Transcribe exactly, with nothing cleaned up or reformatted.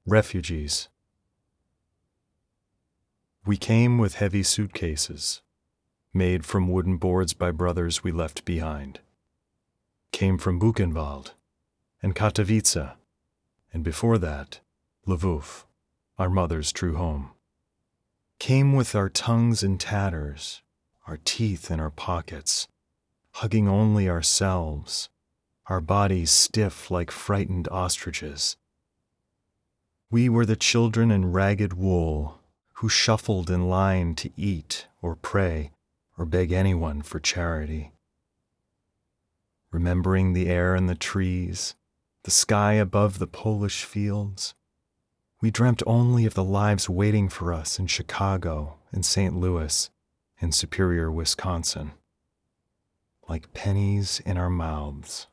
Refugees. We came with heavy suitcases, made from wooden boards by brothers we left behind. Came from Buchenwald and Katowice, and before that, Lvov, our mother's true home. Came with our tongues in tatters, our teeth in our pockets, hugging only ourselves, our bodies stiff like frightened ostriches. We were the children in ragged wool who shuffled in line to eat or pray or beg anyone for charity. Remembering the air and the trees, the sky above the Polish fields, we dreamt only of the lives waiting for us in Chicago, in Saint Louis, in Superior, Wisconsin, like pennies in our mouths.